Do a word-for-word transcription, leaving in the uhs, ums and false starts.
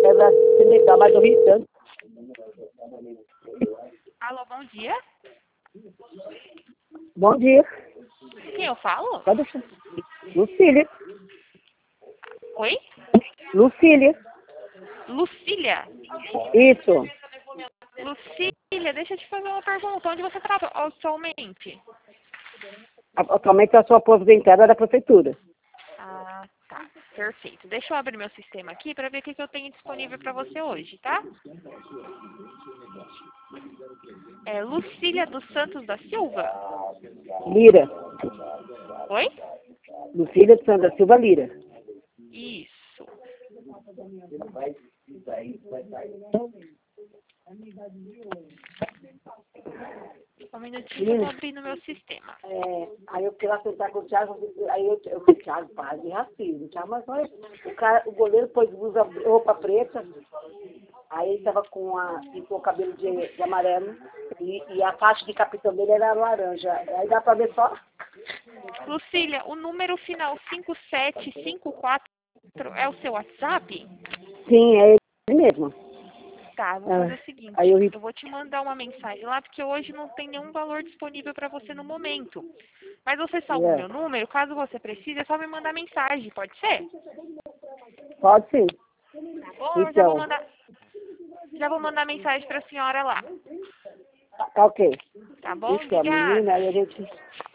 É pra ser legal, mas eu ri tanto. Alô, bom dia. Bom dia. Quem eu falo? Pode deixar. Lucília. Oi? Lucília. Lucília. Isso. Lucília, deixa eu te fazer uma pergunta. Onde você trabalha atualmente? Atualmente eu sou aposentada da prefeitura. Ah, tá. Perfeito. Deixa eu abrir meu sistema aqui para ver o que, que eu tenho disponível para você hoje, tá? É Lucília dos Santos da Silva? Lira. Oi? Lucília de Sandra Silva Lira. Isso. Um minutinho que eu tô abrindo meu sistema. É, aí eu fui lá sentar com o Thiago, aí eu, eu falei, Thiago, para de racismo, Thiago, mas olha, o, cara, o goleiro pôs blusa, roupa preta, aí ele tava com a, pintou o cabelo de, de amarelo, e, e a faixa de capitão dele era laranja, aí dá pra ver só? Lucília, o número final cinco sete cinco quatro é o seu WhatsApp? Sim, é ele mesmo. Tá, vou Ah, fazer o seguinte, aí eu ri, eu vou te mandar uma mensagem lá, porque hoje não tem nenhum valor disponível para você no momento. Mas você salva o é, meu número, caso você precise, é só me mandar mensagem, pode ser? pode sim. Tá bom? Eu já vou Então, mandar, já vou mandar mensagem para a senhora lá. tá ok. Tá bom? Isso, a menina, Obrigada. aí a gente